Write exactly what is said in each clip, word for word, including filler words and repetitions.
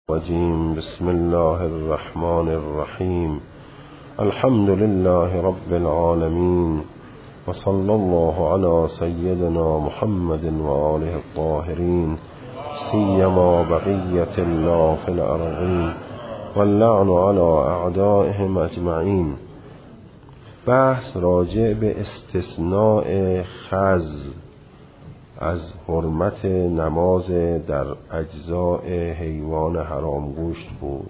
الرجيم. بسم الله الرحمن الرحيم. الحمد لله رب العالمين، وصلى الله على سيدنا محمد وآله الطاهرين، سيما بقية الله في الأرضين، واللعن على أعدائهم أجمعين. بحث راجع به استثناء خز از حرمت نماز در اجزاء حیوان حرامگوشت بود.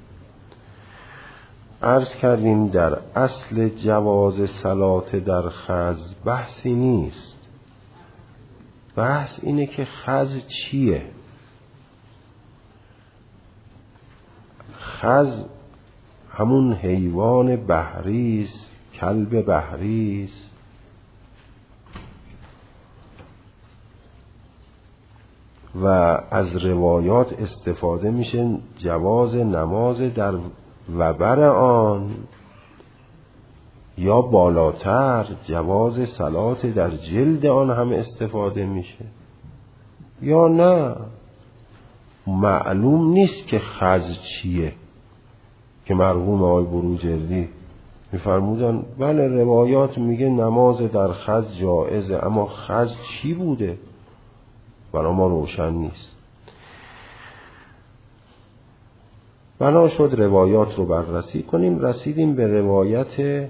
عرض کردیم در اصل جواز صلات در خز بحثی نیست. بحث اینه که خز چیه؟ خز همون حیوان بحری است، کلب بحری است و از روایات استفاده میشه جواز نماز در وبر آن، یا بالاتر جواز صلات در جلد آن هم استفاده میشه، یا نه معلوم نیست که خز چیه که مرحوم آقای بروجردی میفرمودن بله روایات میگه نماز در خز جائزه، اما خز چی بوده برای ما روشن نیست. بنا شد روایات رو بررسی کنیم. رسیدیم به روایت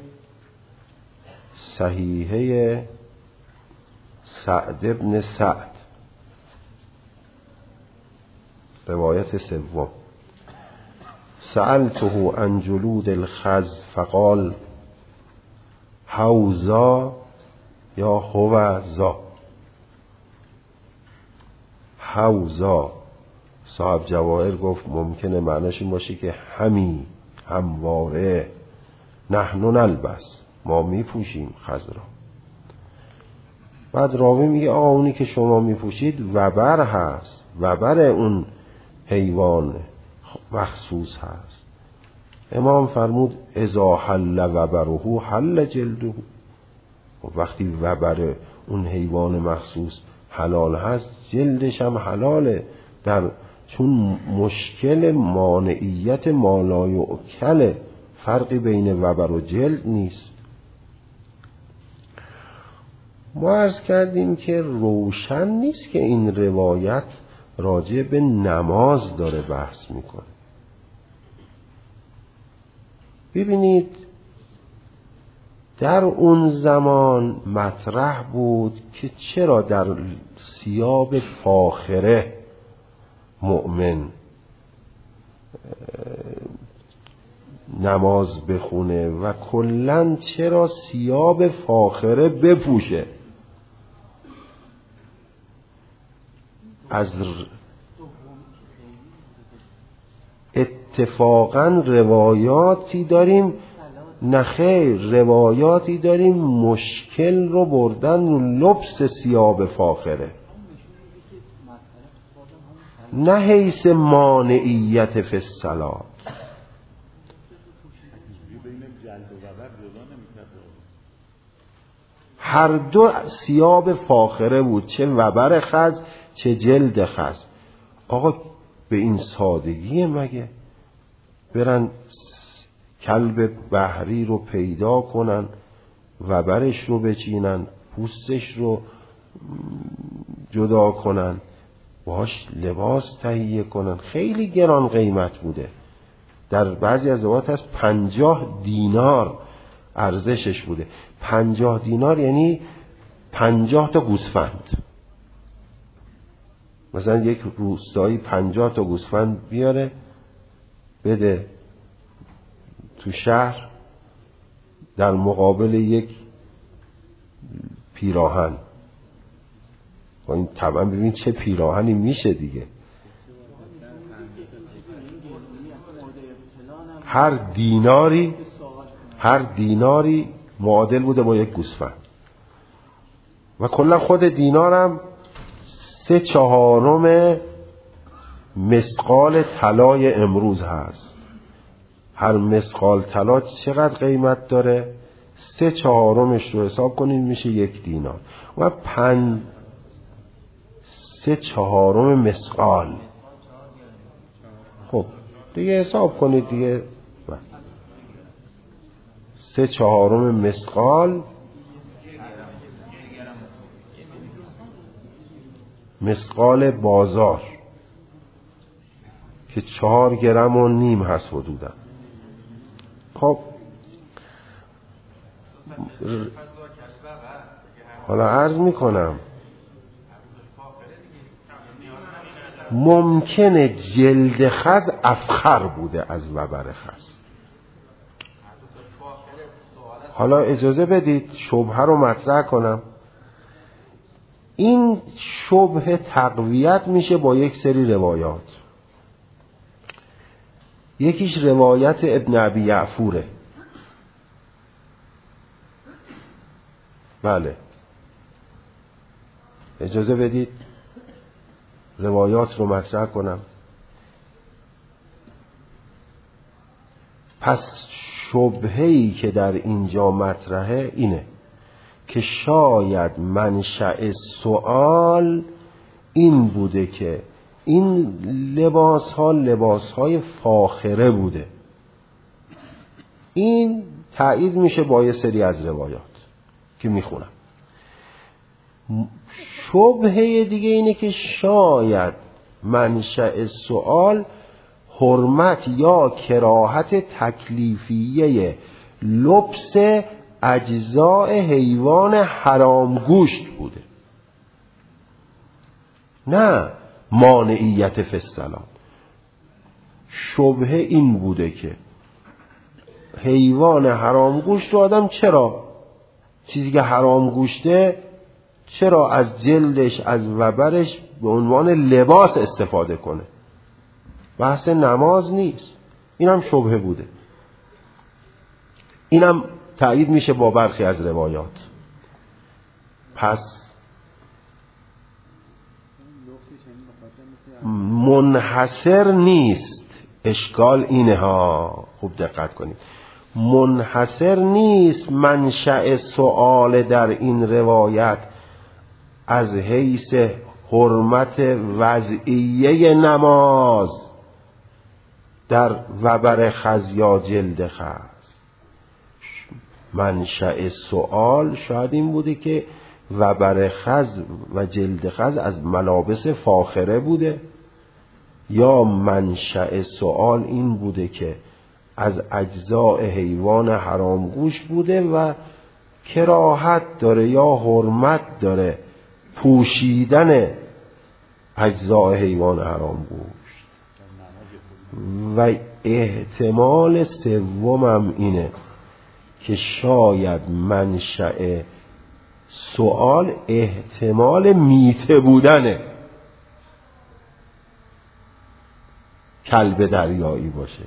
صحیحه سعد ابن سعد، روایت سوم. سألته عن جلود الخز فقال حوزا یا هوزا. حوزا صاحب جواهر گفت ممکنه معنیش این باشه که همی، همواره، نحن نلبس، ما میپوشیم خز را. بعد راوی میگه آقا اونی که شما میپوشید وبر هست، وبر اون حیوان مخصوص هست. امام فرمود اذا حل وبره حل جلده. وقتی وبر اون حیوان مخصوص حلال هست جلدش هم حلاله، در چون مشکل مانعیت مالایوکل فرقی بین وبر و جلد نیست. ما عرض کردیم که روشن نیست که این روایت راجع به نماز داره بحث میکنه. ببینید در اون زمان مطرح بود که چرا در ثیاب فاخره مؤمن نماز بخونه و کلاً چرا ثیاب فاخره بپوشه. از اتفاقاً روایاتی داریم، نخیر روایاتی داریم مشکل رو بردن رو لبس ثیاب فاخره، نه حیث مانعیت فی الصلاة. هر دو ثیاب فاخره بود، چه وبر خز چه جلد خز. آقا به این سادگی مگه برن کلب بحری رو پیدا کنن، وبرش رو بچینن، پوستش رو جدا کنن، باش لباس تهیه کنن؟ خیلی گران قیمت بوده. در بعضی از روایات هست پنجاه دینار ارزشش بوده. پنجاه دینار یعنی پنجاه تا گوسفند. مثلا یک روستایی پنجاه تا گوسفند بیاره بده تو شهر در مقابل یک پیراهن. با این طبعا ببین چه پیراهنی میشه دیگه. هر دیناری هر دیناری معادل بوده با یک گوسفند و کلا خود دینارم سه چهارم مثقال طلای امروز هست. هر مثقال طلا چقدر قیمت داره؟ سه چهارمش رو حساب کنید میشه یک دینار و پن سه چهارم مثقال خب دیگه حساب کنید دیگه. سه چهارم مسقال، مسقال بازار که چهار گرم و نیم هست حدودا. خب حالا عرض میکنم ممکنه جلد خز افخر بوده از وبر خز. حالا اجازه بدید شبهه رو مطرح کنم. این شبهه تقویت میشه با یک سری روایات. یکیش روایت ابن ابی یعفوره. بله اجازه بدید روایات رو مطرح کنم. پس شبهه‌ای که در اینجا مطرحه اینه که شاید منشأ سوال این بوده که این لباس ها لباس های فاخره بوده. این تایید میشه با یه سری از روایات که میخونم. شبهه دیگه اینه که شاید منشأ سوال حرمت یا کراهت تکلیفیه لبس اجزاء حیوان حرام گوشت بوده، نه مانعیت فی الصلاة. شبهه این بوده که حیوان حرام گوشت رو آدم چرا چیزی که حرام گوشته چرا از جلدش از وبرش به عنوان لباس استفاده کنه؟ بحث نماز نیست. اینم شبهه بوده. اینم تایید میشه با برخی از روایات. پس منحصر نیست. اشکال اینه ها، خوب دقت کنید. منحصر نیست منشأ سؤال در این روایت از حیث حرمت وضعیه نماز در وبر خز یا جلد خز. منشأ سؤال شاید این بوده که وبر خز و جلد خز از ملابس فاخره بوده، یا منشأ سؤال این بوده که از اجزاء حیوان حرام گوشت بوده و کراهت داره یا حرمت داره پوشیدن اجزاء حیوان حرام گوشت. و احتمال سومم اینه که شاید منشأ سؤال احتمال میته بودنه، کلب دریایی باشه.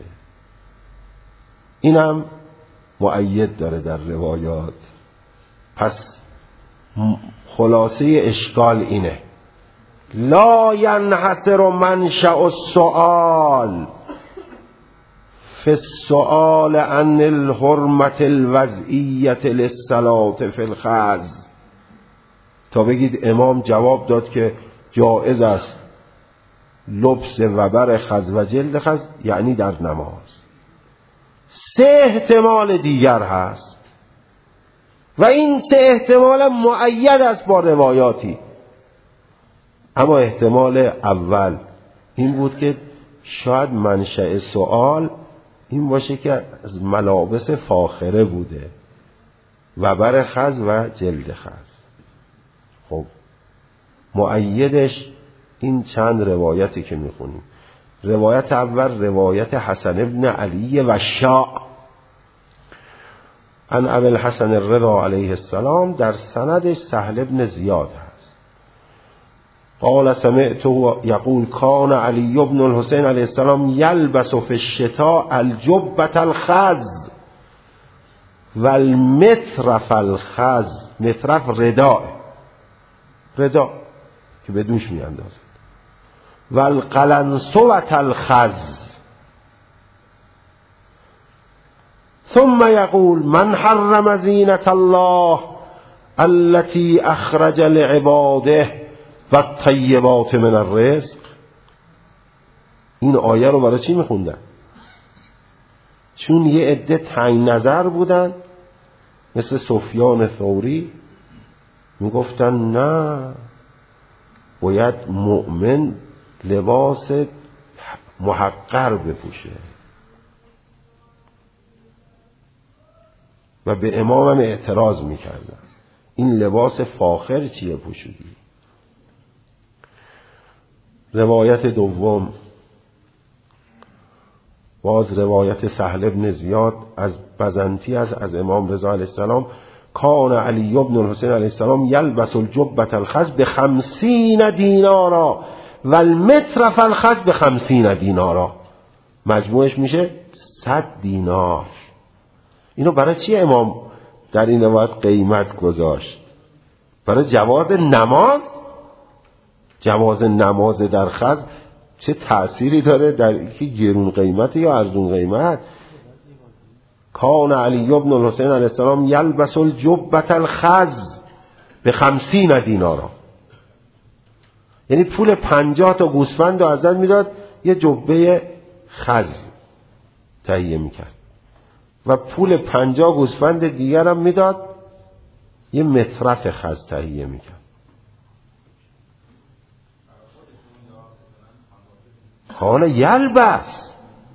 اینم مؤید داره در روایات. پس خلاصه اشکال اینه لا ینحصر منشأ السؤال فی السؤال عن الحرمة الوضعیة للصلاة فی الخز. تا بگید امام جواب داد که جائز است لبس وبر خز و جلد خز، یعنی در نماز. سه احتمال دیگر هست و این سه احتمال مؤید است با روایاتی. اما احتمال اول این بود که شاید منشأ سؤال این باشه که از ملابس فاخره بوده، وبر خز و جلد خز. خب مؤیدش این چند روایتی که میخونیم. روایت اول روایت حسن ابن علی و شاء عن ابی الحسن الرضا علیه السلام، در سندش سهل ابن زیاد هست. قال سمعت یقول کان علی ابن الحسین علیه السلام یلبس فی الشتاء الجبة الخز والمترف الخز. مترف رداء، ردا که به دوش می اندازد. والقلنسوة الخز. ثم يقول من حرم زینة الله التي اخرج لعباده والطیبات من الرزق. این آیه رو برای چی میخوندن؟ چون یه عده تنگ نظر بودن مثل سفیان ثوری، میگفتن نه، باید مؤمن لباس محقر بپوشه و به امام هم اعتراض میکردن این لباس فاخر چیه پوشیدی. روایت دوم، باز روایت سهل بن زیاد از بزنتی از از امام رضا علیه السلام، کان علی بن الحسین علیه السلام یلبس الجبة الخز بخمسین دینارا و المتر فالخز بخمسین دینارا، مجموعش میشه صد دینار. اینو برای چی امام در این روایت قیمت گذاشت؟ برای جواز نماز؟ جواز نماز در خز چه تأثیری داره در اینکه گرون قیمت یا ارزون قیمت؟ کان علی بن الحسین علیه السلام یلبس الجبة الخز به خمسین دینارا، یعنی پول پنجاه تا گوسفند رو ازت میداد یه جبه خز تهیه میکرد و پول پنجاه گوسفند دیگر هم میداد یه مترف خز تهیه میکرد. کان یلبس،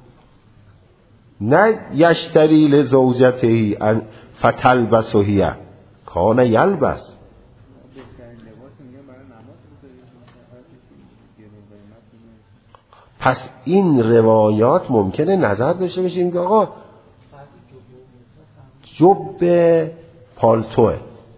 نه یشتری لزوجته فتلبسه، کان یلبس. پس این روایات ممکنه نظر داشته بشیم که آقا جب پالتوه،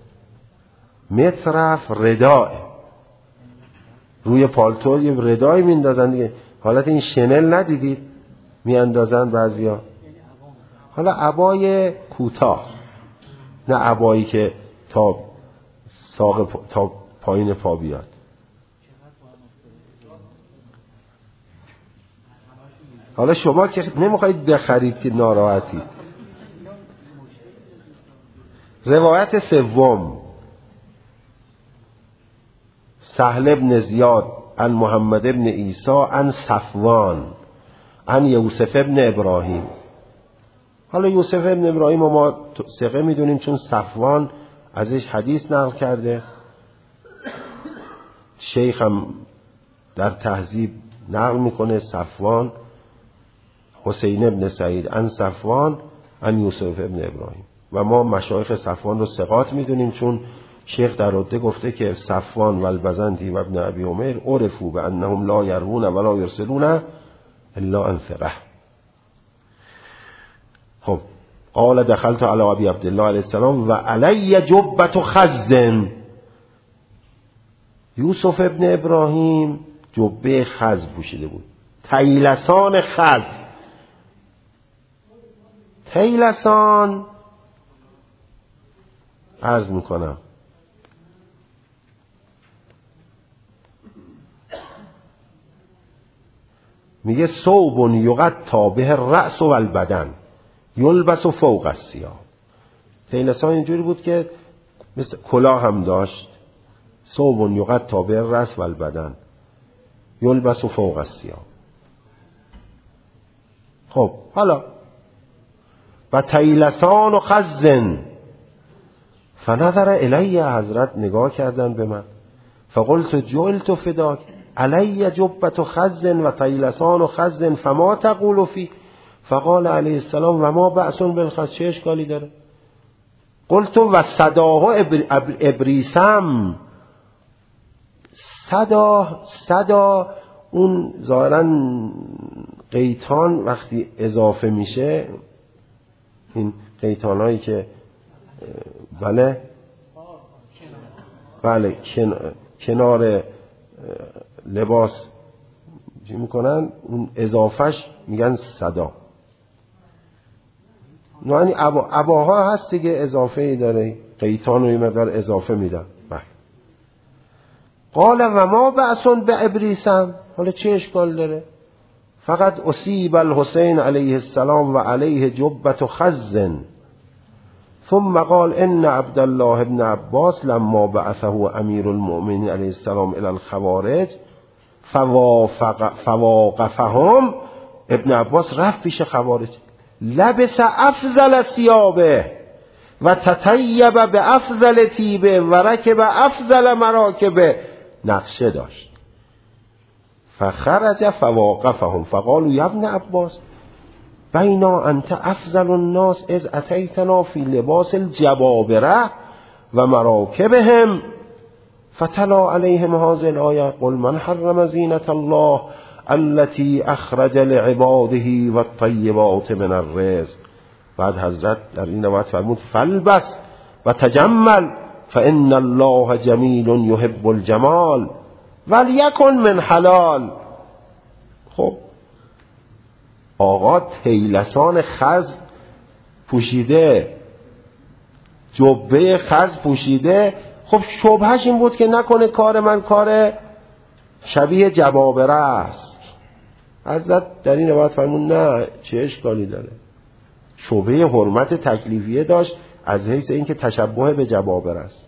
مترف رداه، روی پالتو یه ردایی میندازن دیگه، حالت این شنل ندیدید میاندازن بعضیا، حالا عبای کوتاه، نه عبایی که تا ساق پا... تا پایین پا بیاد. حالا شما که نمیخواید بخرید که ناراحتی. روایت سوم، سهل بن زیاد عن محمد بن عیسی عن صفوان عن یوسف بن ابراهیم. حالا یوسف بن ابراهیم ما ثقه میدونیم چون صفوان ازش حدیث نقل کرده، شیخ هم در تهذیب نقل میکنه صفوان حسین بن سعید عن صفوان عن یوسف بن ابراهیم، و ما مشایخ صفوان رو ثقات میدونیم چون شیخ در رده گفته که صفوان و البزنتی و ابن ابی عمر عرفوا بانهم لا یروون ولا یرسلون الا عن ثقه. خب قال دخلت علی ابی عبدالله علیه السلام و علی جبة خز. یوسف ابن ابراهیم جبه خز پوشیده بود، طیلسان خز. طیلسان عرض میکنم میگه ثوب یغطی به الرأس و البدن یلبس فوق الثیاب. طیلسان اینجوری بود که مثل کلاه هم داشت، ثوب یغطی به الرأس و البدن یلبس فوق الثیاب. خب حالا و طیلسان و خزن فنظر الی، حضرت نگاه کردن به من، فقلت جعلت فداک علی جبة خز و طیلسان و خز فما تقول فی، فقال علیه السلام و ما بأس بالخز، چه اشکالی داره؟ قلت و صداه ابریسم، صدا صدا اون ظاهرا قیتان وقتی اضافه میشه، این قیتان هایی که بله بله کنار لباس چی میکنن اون اضافهش میگن صدا. یعنی عبا عباها هست دیگه اضافه ای داره، قیتان رو یه مقدار اضافه میدن. بله. قال و ما بأس به ابریسم، حالا چه اشکال داره؟ فقط اصیب الحسین علیه السلام و علیه جبة خز. ثم قال ان عبدالله ابن عباس لما بعثه امیر المؤمنین علیه السلام الى الخوارج فوافق فواقفهم، ابن عباس رفت پیش خوارج، لبس افضل ثیابه و تطیب به افضل طیبه و رکب افضل مراکبه، نقشه داشت. فخرج فواقفهم فقالوا یا ابن عباس بینا انت افضل الناس اذ اتیتنا فی لباس الجبابره و مراکبهم فتلا علیهم هذه الآیه قل من حرم زینة الله التي اخرج لعباده والطیبات من الرزق. بعد حضرت در این روایت فرمود فلبس و تجمل فان الله جمیل یحب الجمال ولیکن من حلال. خب آقا طیلسان خز پوشیده، جبه خز پوشیده، خب شبهش این بود که نکنه کار من کار شبیه جبابره است. حضرت در این روایت فرمود نه، چه اشکالی داره؟ شبهه حرمت تکلیفیه داشت از حیث اینکه تشبه به جبابره است.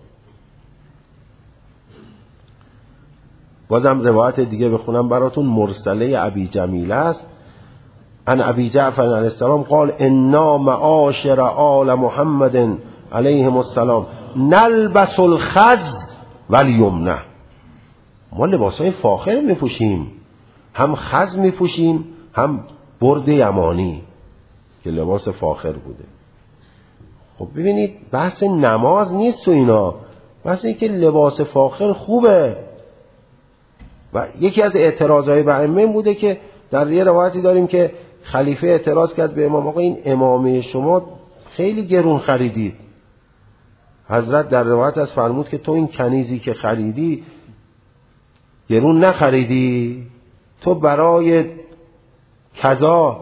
بازم روایت دیگه بخونم براتون، مرسله ابی جمیله است. ان ابی جعفر علیه السلام قال انا معاشر آل محمد علیهم السلام نلبس الخز والیمنه. ما لباسای فاخر میپوشیم، هم خز میپوشیم هم برد یمانی که لباس فاخر بوده. خب ببینید بحث نماز نیست و اینا، بحث این که لباس فاخر خوبه. و یکی از اعتراضهای به ائمه بوده که در یه روایتی داریم که خلیفه اعتراض کرد به امام، آقا این امامه شما خیلی گرون خریدید. حضرت در روایت از فرمود که تو این کنیزی که خریدی گرون نخریدی، تو برای کذا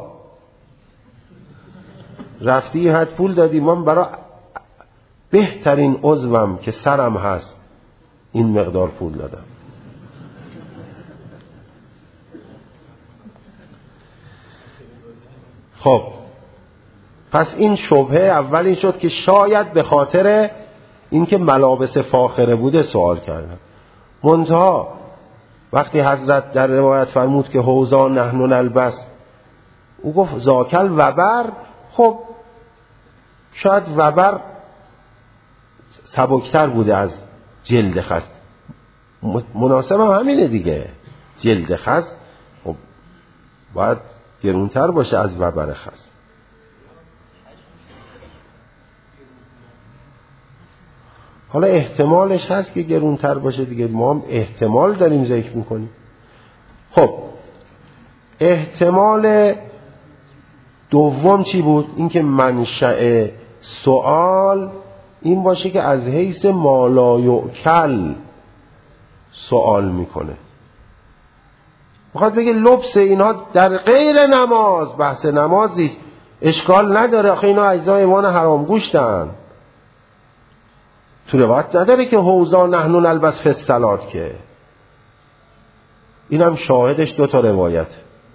رفتی حد پول دادی، من برای بهترین عضوم که سرم هست این مقدار پول دادم. خب پس این شبهه اول این شد که شاید به خاطر اینکه ملابس فاخره بوده سوال کردن. منتها وقتی حضرت در روایت فرمود که حوضا نحن نلبس، او گفت زاکل وبر. خب شاید وبر سبکتر بوده از جلد خز، مناسب هم همینه دیگه. جلد خز خب باید گرونتر باشه از وبر خز. حالا احتمالش هست که گرونتر باشه دیگه، ما هم احتمال داریم ذکر میکنیم. خب احتمال دوم چی بود؟ اینکه منشأ سوال این باشه که از حیث مالایوکل سوال میکنه، میخواد بگه لبس اینها در غیر نماز، بحث نماز نیست، اشکال نداره، آخه اینا اجزای ایمان حرام گوشتن. تو روایت نداره که حوضا نحن نلبس فی الصلات، که اینم شاهدش دو تا روایت.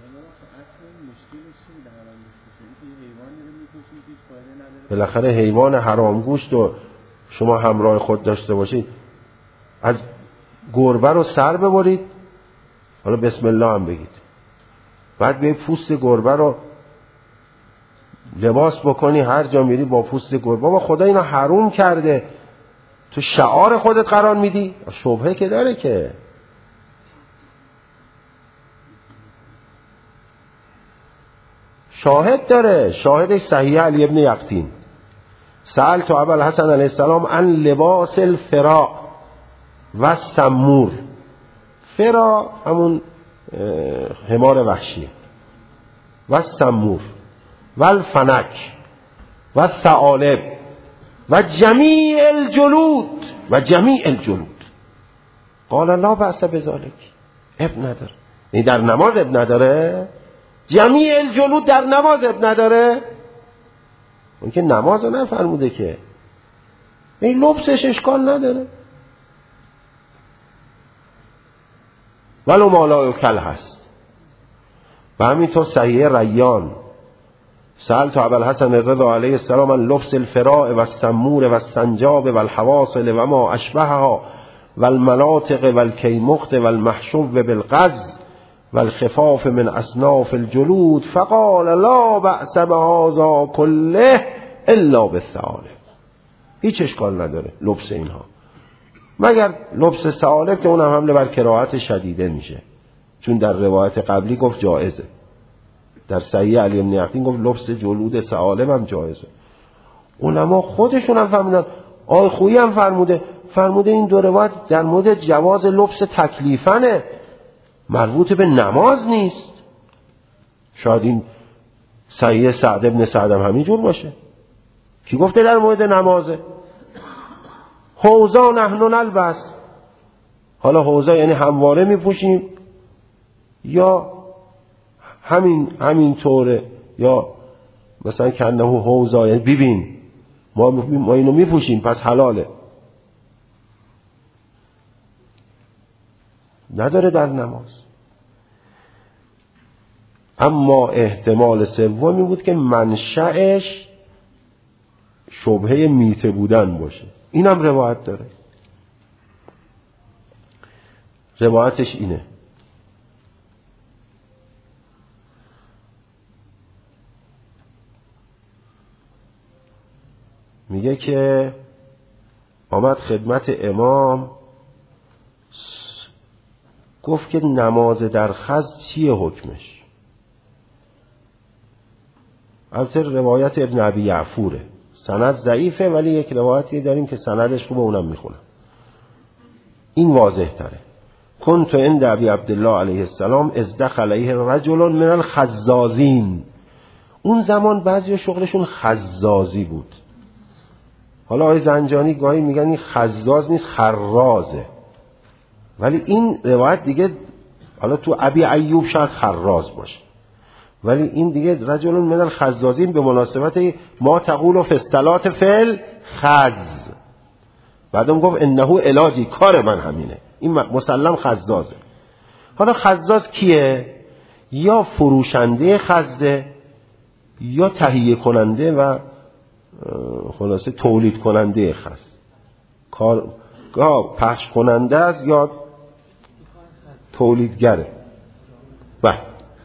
بالاخره حیوان حرام گوشت و شما همراه خود داشته باشید، از گربه رو سر ببرید، حالا بسم الله هم بگید، بعد به پوست گربه رو لباس بکنی، هر جا میری با پوست گربه. بابا خدا اینا حروم کرده، تو شعار خودت قرار میدی؟ شبهه که داره که. شاهد داره، شاهدش صحیح علی ابن یقطین. سألت ابا الحسن علیه السلام عن لباس الفراء و سمور. فرا همون حمار وحشیه، و سمور و الفنک و ثعالب و جمیع الجلود و جمیع الجلود. قال لا بأس بذلک، اب نداره. این در نماز اب نداره؟ جمیع الجلود در نماز اب نداره؟ اون که نماز رو نفرموده که، این لبسش اشکال نداره. ولو مالای کل هست. و همینطور صحیح ریان، سألت ابا الحسن الرضا علیه السلام عن لبس الفراء و السمور و السنجاب و الحواصل و ما اشبهها والمناطق والکیمخت والمحشو بالغز والخفاف من اصناف الجلود فقال لا بأس بهذا كله الا بالثعالب. هیچ اشکال نداره لبس اینها مگر لبس ثعالب که اونم حمله بر کراهت شدیده میشه، چون در روایت قبلی گفت جایزه، در صحیح علی بن یقین گفت لبس جلود ثعالب هم جایزه. علما خودشون هم فرمودن، آقای خویی هم فرموده فرموده این دو روایت در مورد جواز لبس تکلیفنه، مربوط به نماز نیست. شاید این صحیح سعد ابن سعد هم همینجور باشه، کی گفته در مورد نمازه؟ حوزا نحن نلبس، حالا حوزا یعنی همواره میپوشیم یا همین همین طوره، یا مثلا کنه حوزا یعنی ببین ما ما اینو میپوشیم پس حلاله، نداره در نماز. اما احتمال سومی بود که منشأش شبهه میته بودن باشه، اینم روایت داره. روایتش اینه میگه که آمد خدمت امام گفت که نماز در خز چیه حکمش؟ البته روایت ابن ابی یعفوره، سند ضعیفه ولی یک روایتی داریم که سندش خوبه، اونم میخونم. این واضح تره. كنت عند ابی عبدالله علیه السلام اذ دخل علیه رجل من الخزازین. اون زمان بعضی شغلشون خزازی بود. حالا آقای زنجانی گاهی میگن این خزاز نیست خرازه، ولی این روایت دیگه حالا تو ابی ایوب شاید خراز باشه، ولی این دیگه رجل من الخزازین به مناسبت ما تقول فی الصلاة فی الخز. بعدم گفت انه علاجی، کار من همینه، این مسلم خزازه. حالا خزاز کیه؟ یا فروشنده خزه یا تهیه کننده و خلاصه تولید کننده خز، کار گاه پخش کننده است یا تولیدگره. بله.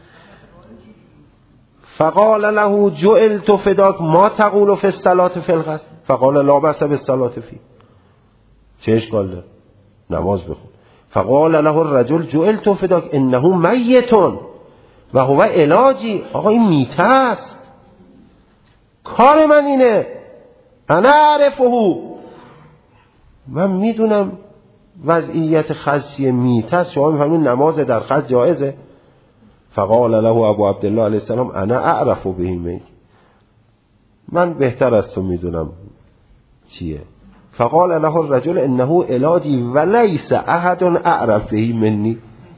فقال له جعلت فداک ما تقول فی الصلاة فی الغسل فقال لا بأس بالصلاة فی. چه اشکال داره؟ نماز بخون. فقال له الرجل جعلت فداک انه میت و هو علاجی. آقا این میته است، کار من اینه، انا اعرفه، من میدونم وضعیت خزی میته است. شما میفهمید نماز در خز جایزه؟ فقال له ابو عبدالله علیه السلام انا اعرف به، من بهتر از تو میدونم چیه. فقال له الرجل انه علاجی ولیس احد اعرف به منی.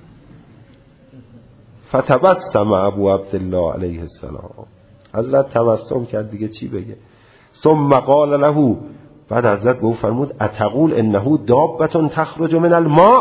فتبسم ابو عبدالله علیه السلام، حضرت تبسم کرد دیگه چی بگه. ثم قال له، بعد حضرت به او فرمود اتقول انه دابة تخرج من الماء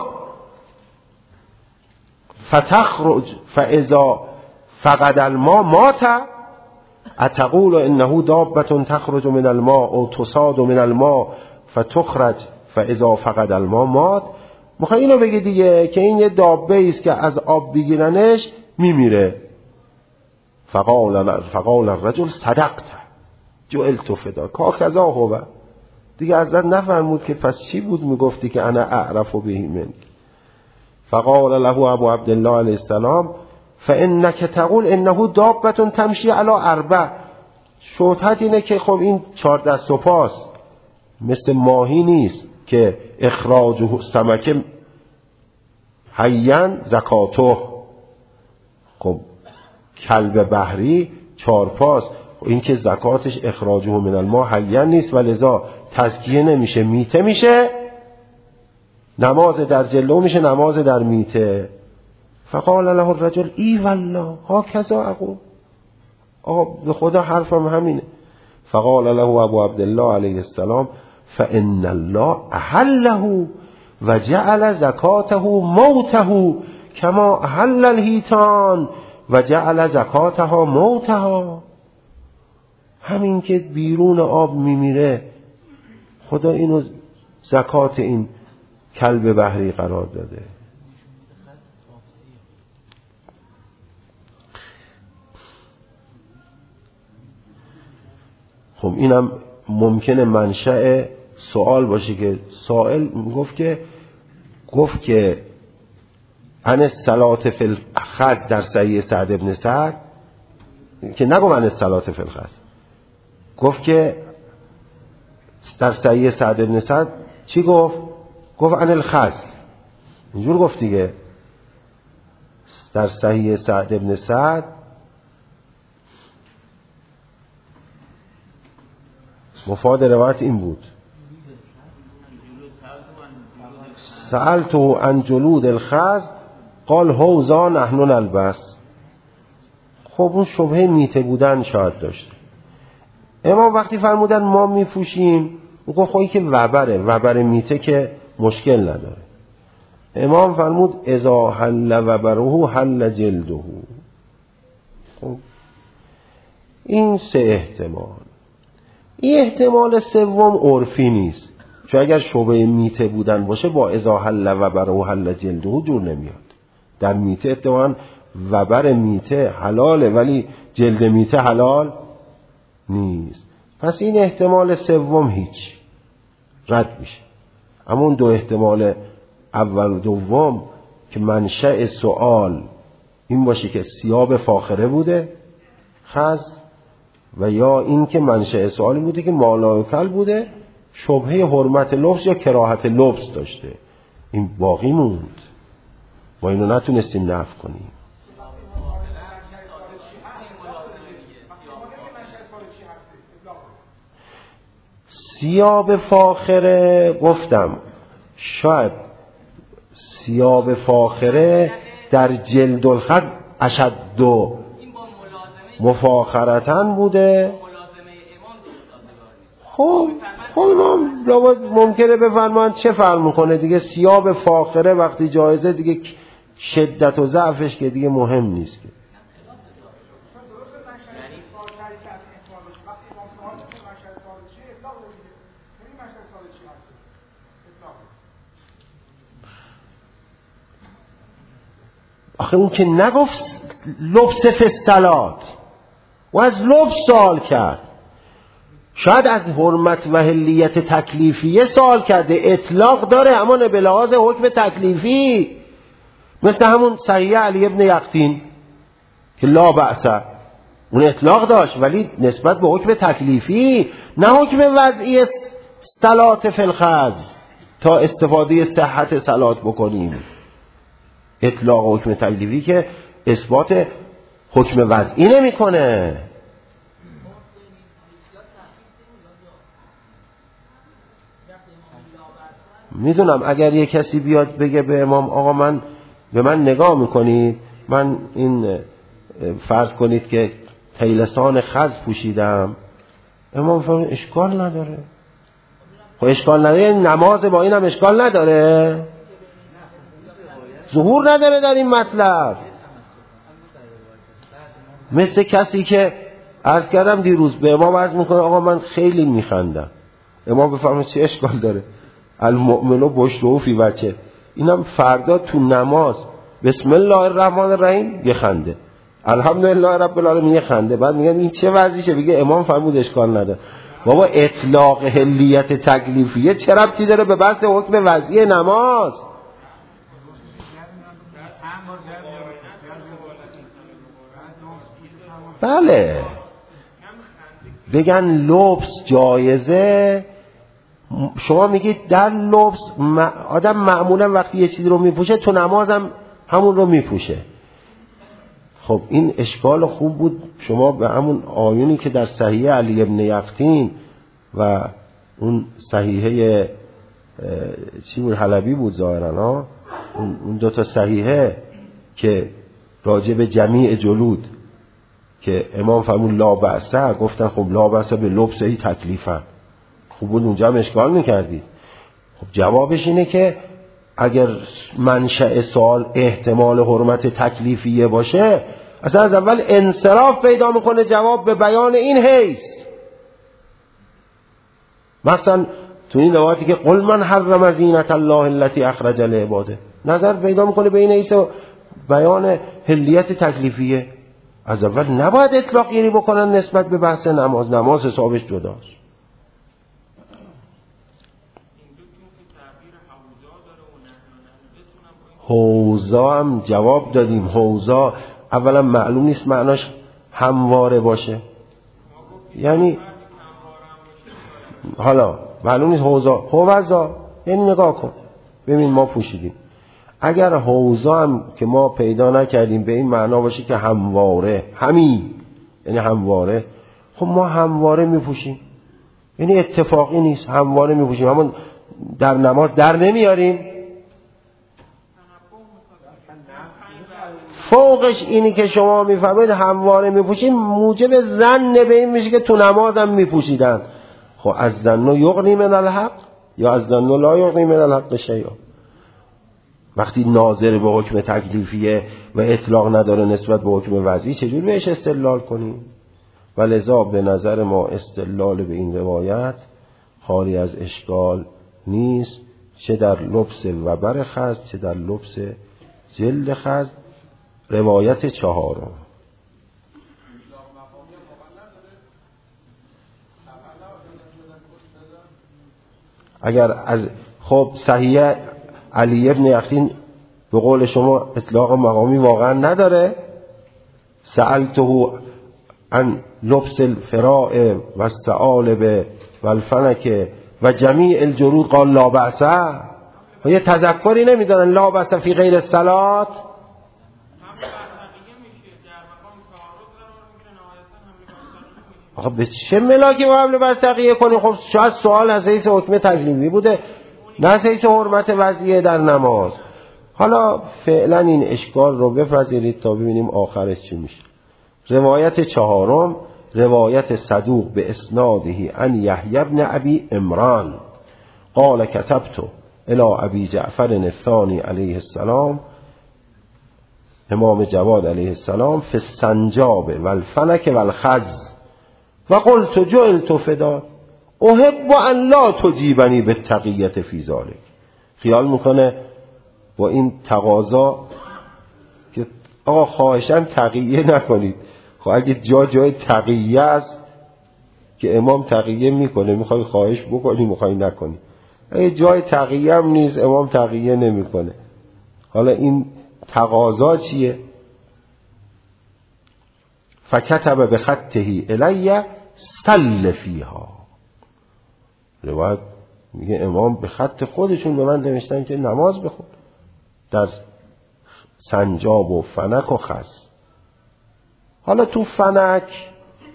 فتخرج فاذا فقد الماء مات. اتقول انه دابة تخرج من الماء او تصاد من الماء فتخرج فاذا فقد الماء مات. میخوای اینو بگی دیگه که این یه دابه است که از آب بگیرنش میمیره. فقال فقال الرجل صدقت جعلت فداک هكذا هو. دیگه حضرت نفرمود که پس چی بود میگفتی که انا اعرف به من. فقال له ابو عبدالله علیه السلام فانك تقول انه دابة تمشي على اربع. شبهت اینه که خب این چهار دست و پاست، مثل ماهی نیست که اخراج سمکه حیاً زکاته. خب کلب بحری چهار پاست، این که زکاتش اخراجه من الماء حیاً نیست و لذا تزکیه نمیشه، میته میشه، نماز در جلو میشه نماز در میته. فقال له الرجل ای والله هكذا اقول. آقا به خدا حرفم همینه. فقال له ابو عبدالله علیه السلام فان الله احله و جعل زکاته موته کما احل الحیتان و جعل زکاتها موتها. همین که بیرون آب میمیره خدا اینو زکات این کلب بحری قرار داده. خب اینم ممکنه منشأ سوال باشه که سائل گفت که گفت که عن الصلاة فی الخز در صحیح سعد ابن سعد، که نگم عن الصلاة فی الخز، گفت که در صحیح سعد ابن سعد چی گفت؟ گفت عن الخز، اینجور گفت دیگه. در صحیح سعد ابن سعد مفاد روایت این بود سألته عن جلود الخز قال هوذا نحن نلبس. خب اون شبهه میته بودن شاید داشته. امام وقتی فرمودن ما میپوشیم، گفت خب این که وبره، وبر میته که مشکل نداره. امام فرمود اذا حل وبره حل جلده. خب این سه احتمال. این احتمال سوم عرفی نیست، چون اگر شبهه میته بودن باشه با اذا حل وبره حل جلده جور نمیاد. در میته اتفاقاً وبر میته حلاله ولی جلد میته حلال نیست. پس این احتمال سوم هیچ رد میشه. اما اون دو احتمال اول و دوم که منشأ سوال این باشه که ثیاب فاخره بوده خز، و یا این که منشأ سوالی بوده که مالایکل بوده، شبهه حرمت لبس یا کراهت لبس داشته، این باقی موند. ما اینو نتونستیم نفی کنیم. ثیاب فاخره گفتم شاید ثیاب فاخره در جلد الخز اشد و مفاخرتن بوده. خب خب امام ممکنه بفرمان چه فرق میکنه دیگه، ثیاب فاخره وقتی جایزه دیگه شدت و ضعفش که دیگه مهم نیست که. آخه اون که نگفت لبس فی الصلات و از لبس سوال کرد، شاید از حرمت و حلیت تکلیفیه سوال کرده، اطلاق داره اما نه به لحاظ حکم تکلیفی، مثل همون صحیح علی ابن یقطین که لا بأس، اون اطلاق داشت ولی نسبت به حکم تکلیفی، نه حکم وضعی صلات فی الخز تا استفاده صحت صلات بکنیم. اطلاق حکم تکلیفی که اثبات حکم وضعی نمی کنه. میدونم اگر یه کسی بیاد بگه به امام آقا من به من نگاه میکنید، من این فرض کنید که طیلسان خز پوشیدم، امام فرمود اشکال نداره. خب اشکال نداره نماز با اینم اشکال نداره، ظهور نداره در این مطلب. مثل کسی که عرض کردم دیروز به امام عرض میکنه آقا من خیلی میخندم، امام بفرمایید چه اشکال داره، المؤمنو بشرو فی وجه، اینم فردا تو نماز بسم الله الرحمن الرحیم یه خنده، الحمدلله رب العالمین یه خنده، بعد میگن این چه وضعیشه، بگه امام فرمود اشکال نداره. بابا اطلاق حلیت تکلیفیه چه ربطی داره به بحث حکم وضعی نماز؟ بله بگن لبس جایزه، شما میگید در لبس آدم معمولا وقتی یه چیزی رو میپوشه تو نمازم همون رو میپوشه. خب این اشکال خوب بود شما به همون آیونی که در صحیحه علی ابن یقطین و اون صحیحه چی بود حلبی بود ظاهرا، اون دو تا صحیحه که راجع به جمیع جلود که امام فرمود لا بأسه، گفتن خب لا بأسه به لبس ای تکلیفن، خوب بود اونجا هم اشکال میکردید. خب جوابش اینه که اگر منشأ سوال احتمال حرمت تکلیفیه باشه اصلا از اول انصراف پیدا میکنه جواب به بیان این حیث. مثلا تو این روایتی که قل من حرم زینت الله التي اخرج لعباده، نظر پیدا میکنه بین ایسا بیان حلیت تکلیفیه. از اول نباید اطلاق گیری بکنن نسبت به بحث نماز، نماز حسابش جداست. حوزا هم جواب دادیم. حوزا اولا معلوم نیست معناش همواره باشه، یعنی حالا معلوم نیست حوزا حوزا یعنی نگاه کن ببین ما پوشیدیم. اگر حوزا هم که ما پیدا نکردیم به این معنا باشه که همواره، همین یعنی همواره، خب ما همواره میپوشیم، یعنی اتفاقی نیست، همواره میپوشیم. اما در نماز در نمیاریم. فوقش اینی که شما میفهمید همواره میپوشید موجب ظن به این میشه که تو نماز هم میپوشیدن. خب از ظن یغنی من الحق یا از ظن لا یغنی من الحق شیئا. وقتی ناظر به حکم تکلیفیه و اطلاق نداره نسبت به حکم وضعی چجور بهش استدلال کنیم؟ و لذا به نظر ما استدلال به این روایت خالی از اشکال نیست، چه در لبس وبر خز چه در لبس جلد خز. روایت چهارم اگر از خب صحیح علی ابن یقین به قول شما اطلاق مقامی واقعا نداره. سألته عن لبس الفراء و الثعالب و الفنک و جمیع الجرود قال لا بأس. و یه تذکری نمیدونن لا بأس فی غیر الصلاة. آخه به چه ملاکی با حمل بر تقیه کنی؟ خب شاید سوال از حیث حکم تکلیفی بوده نه از حیث حرمت وضعیه در نماز. حالا فعلا این اشکال رو بپذیرید تا ببینیم آخرش چی میشه. روایت چهارم روایت صدوق به اسناده عن یحیی بن ابی عمران قال كتبت الى ابی جعفر الثانی علیه السلام، امام جواد علیه السلام، فی السنجاب و الفنک و الخز و قلت جعلت فدا احب ان لا تجیبنی بالتقیة فی ذلک. خیال میکنه با این تقاضا که آقا خواهشاً تقیه نکنید. خب اگه جا جای تقیه است که امام تقیه میکنه میخوای خواهش بکنی میخوای نکنی، اگه جای تقیه هم نیست امام تقیه نمیکنه. حالا این تقاضا چیه؟ فکتب بخطه الی صل فیها. روایت میگه امام به خط خودشون به من نوشتن که نماز بخون در سنجاب و فنک و خز. حالا تو فنک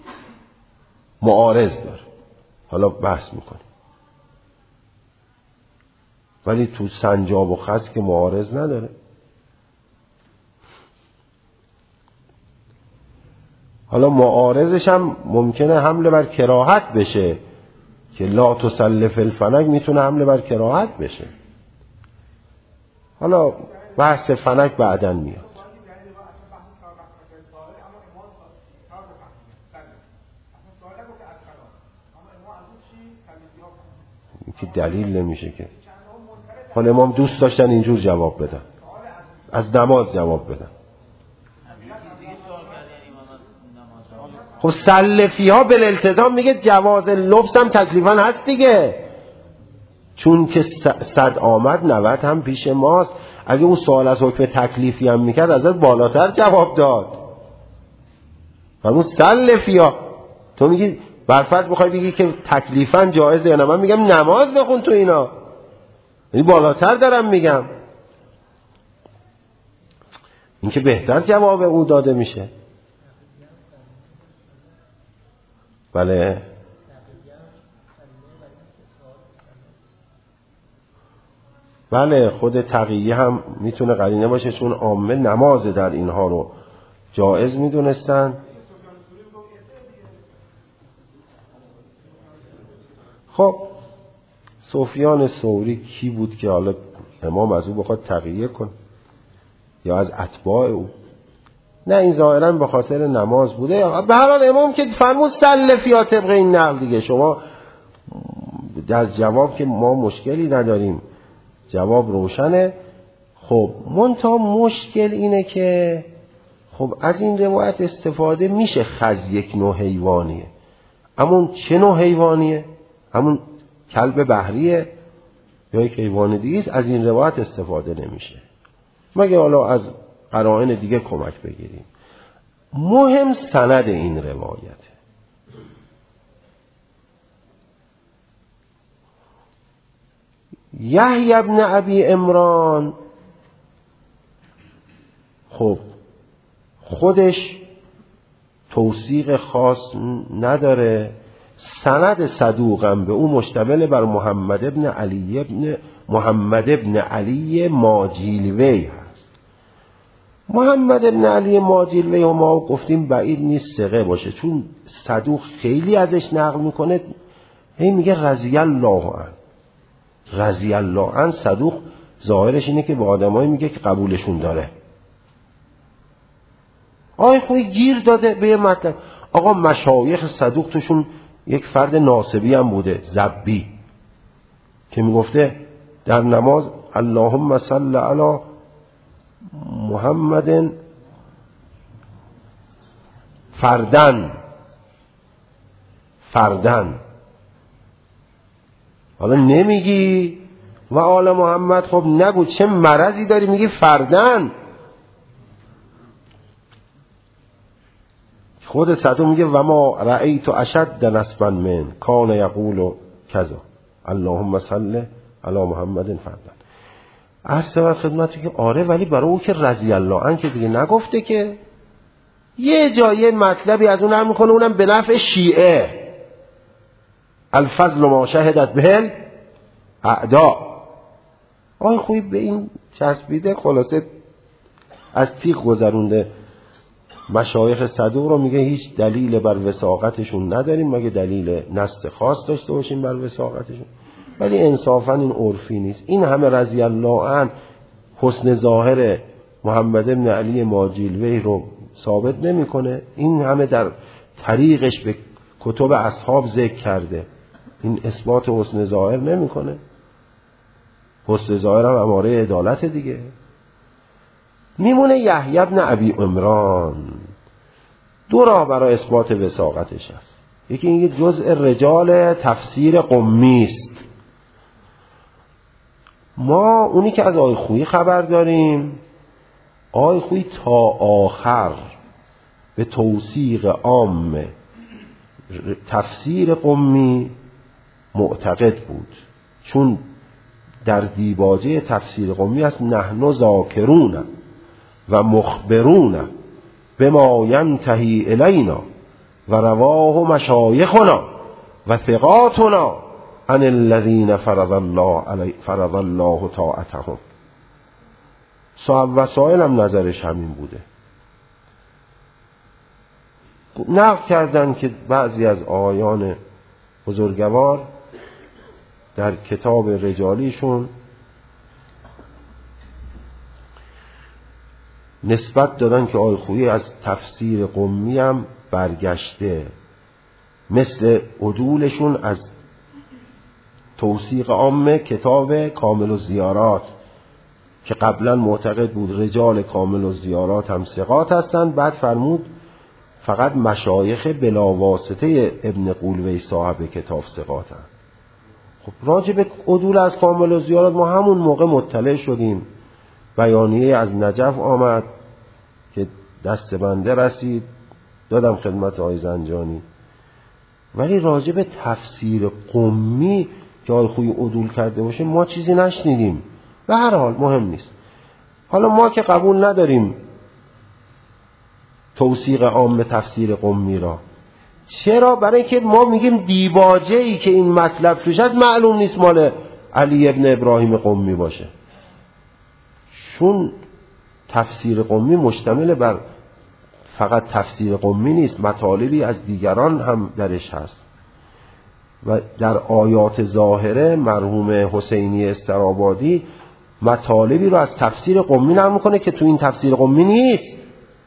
معارض داره، حالا بحث میکنه، ولی تو سنجاب و خز که معارض نداره. حالا معارضش هم ممکنه حمله بر کراهت بشه که لا تصل فی الفنک میتونه حمله بر کراهت بشه. حالا بحث فنک بعداً میاد. که دلیل نمیشه که حالا امام دوست داشتن اینجور جواب بدن، از نماز جواب بدن. خب سلفی ها بالالتزام میگه جواز لبس هم تکلیفاً هست دیگه، چون که صد آمد نود هم پیش ماست. اگه اون سوال از حکم تکلیفی هم میکرد ازت بالاتر جواب داد. همون سلفی ها تو میگی برفرض بخوای بگی که تکلیفاً جایزه یا نه، من میگم نماز بخون تو اینا، یعنی بالاتر دارم میگم. این که بهتر جواب او داده میشه. بله بله خود تقیه هم میتونه قرینه باشه، چون عامه نماز در اینها رو جایز میدونستن. خب سفیان ثوری کی بود که حالا امام از او بخواد تقیه کنه یا از اتباع او؟ نه، این ظاهرا به خاطر نماز بوده. به هر حال امام که فرمود سلفی ها طبق این نقل دیگه، شما در جواب که ما مشکلی نداریم، جواب روشنه. خب منتها مشکل اینه که خب از این روایت استفاده میشه خز یک نوع حیوانیه، همون چه نوع حیوانیه؟ همون کلب بحریه یا یک حیوان دیگه؟ از این روایت استفاده نمیشه مگه حالا از قرائن دیگه کمک بگیریم. مهم سند این روایت. یحیی ابن ابی عمران خب خودش توثیق خاص نداره، سند صدوقم به او مشتمل بر محمد ابن علی ابن محمد ابن علی ماجیلوی هست. محمد ابن علی ماجیلوی و ما گفتیم بعید نیست ثقه باشه، چون صدوق خیلی ازش نقل میکنه، هی میگه رضی الله عنه رضی الله عنه. صدوق ظاهرش اینه که به آدمایی میگه که قبولشون داره. آی خوی گیر داده به مطلب. آقا مشایخ صدوق توشون یک فرد ناصبی هم بوده، زبی، که میگفته در نماز اللهم صل علی محمد فردن فردن. حالا نمیگی و آل محمد، خب نگو چه مرضی داری میگی فردن. خود صدوق میگه و ما رأیت اشد نسبا من کان یقول کذا اللهم صل علی محمد فردن. عرض و خدمتی که آره، ولی برای او که رضی الله عنه که دیگه نگفته که یه جای مطلبی از اون هم میکنه، اونم به نفع شیعه. الفضل ما شهدت به اعدا. آی خوی به این چسبیده، خلاصه از تیغ گذرونده مشایخ صدوق رو. میگه هیچ دلیل بر وثاقتشون نداریم مگه دلیل نص خاص داشته باشیم بر وثاقتشون، ولی انصافا این عرفی نیست. این همه رضی الله عنه حسن ظاهر محمد ابن علی ماجیلوی رو ثابت نمیکنه. این همه در طریقش به کتب اصحاب ذکر کرده، این اثبات حسن ظاهر نمیکنه. حسن ظاهر هم اماره عدالت دیگه. میمونه یحیی ابن ابی عمران. دو راه برای اثبات وثاقتش هست. یکی اینکه جزء رجال تفسیر قمی است. ما اونی که از آقای خویی خبر داریم، آقای خویی تا آخر به توثیق عام تفسیر قمی معتقد بود، چون در دیباجه تفسیر قمی است نحن ذاکرون و مخبرون بما ینتهی الینا و رواه مشایخنا و ثقاتنا عن الذین فرض الله علی فرض الله طاعتهم. صاحب وسائل هم نظرش همین بوده. نقل کردن که بعضی از آیان بزرگوار در کتاب رجالیشون نسبت دادن که آقای خویی از تفسیر قمی هم برگشته، مثل عدولشون از توثیق عام کتاب کامل الزیارات که قبلا معتقد بود رجال کامل الزیارات هم ثقات هستند، بعد فرمود فقط مشایخ بلا واسطه ابن قولوی صاحب کتاب ثقاتن. خب راجع به عدول از کامل الزیارات ما همون موقع مطلع شدیم، بیانیه از نجف آمد که دست بنده رسید، دادم خدمت آقای زنجانی. ولی راجع به تفسیر قمی که آقای خویی عدول کرده باشه ما چیزی نشنیدیم. به هر حال مهم نیست. حالا ما که قبول نداریم توثیق عام تفسیر قمی را. چرا؟ برای که ما میگیم دیباجه ای که این مطلب توش هست معلوم نیست مال علی ابن ابراهیم قمی باشه، چون تفسیر قمی مشتمل بر فقط تفسیر قمی نیست، مطالبی از دیگران هم درش هست. و در آیات ظاهره مرحوم حسینی استرابادی مطالبی رو از تفسیر قمی نقل میکنه که تو این تفسیر قمی نیست.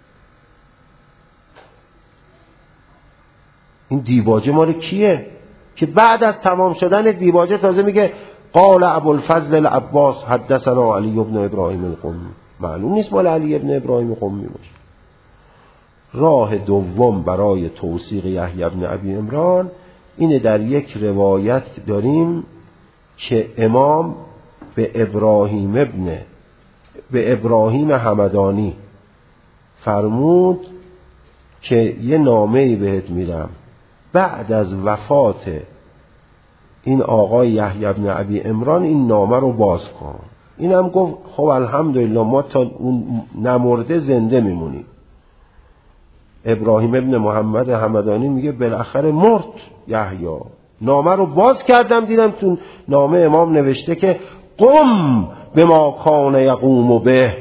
این دیباجه مال کیه؟ که بعد از تمام شدن دیباجه تازه میگه قال ابوالفضل العباس حدثنا علی بن ابراهیم القمی. معلوم نیست مال علی بن ابراهیم قمی باشه. راه دوم برای توثیق یحیی بن ابی عمران اینه، در یک روایت داریم که امام به ابراهیم ابن به ابراهیم همدانی فرمود که یه نامه‌ای بهت میدم، بعد از وفات این آقای یحیی بن ابی عمران این نامه رو باز کن. این هم گفت خب الحمدلله ما تا اون نمرده زنده میمونیم. ابراهیم ابن محمد همدانی میگه بالاخره مرد یحیی. نامه رو باز کردم دیدم تو نامه امام نوشته که قم به ما کان یقوم به.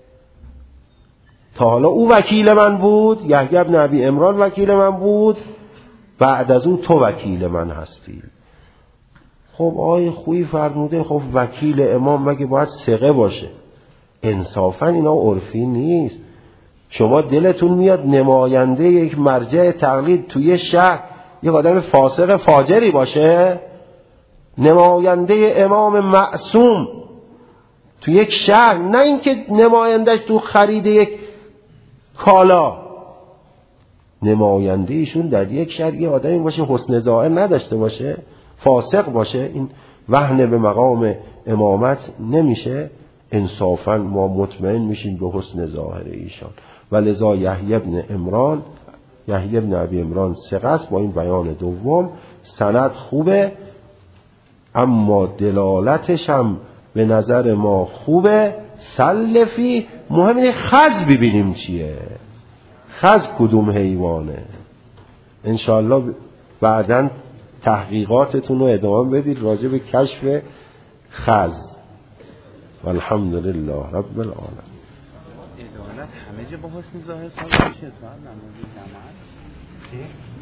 تا حالا او وکیل من بود، یحیی بن ابی عمران وکیل من بود، بعد از اون تو وکیل من هستی. خب آقای خویی فرموده خب وکیل امام مگه باید ثقه باشه؟ انصافا اینا عرفی نیست. شما دلتون میاد نماینده یک مرجع تقلید توی شهر یک آدم فاسق فاجری باشه؟ نماینده امام معصوم توی یک شهر، نه اینکه نمایندهش تو خرید یک کالا، نماینده ایشون در یک شهر یه آدمی باشه حسن ظاهر نداشته باشه، فاسق باشه، این وهن به مقام امامت نمیشه. انصافا ما مطمئن میشیم به حسن ظاهر ایشان. ولذا یحیی بن عمران یحیی بن ابی عمران ثقه است. با این بیان دوم سند خوبه، اما دلالتش هم به نظر ما خوبه. سلفی مهم اینه خز ببینیم چیه، خز کدوم حیوانه. انشاءالله بعداً تحقیقاتتون رو ادامه بدید راجع به کشف خز. والحمدلله رب العالمین. عدالت همه جا با حسن ظاهر ثابت میشه. تو هم نمازی جماعت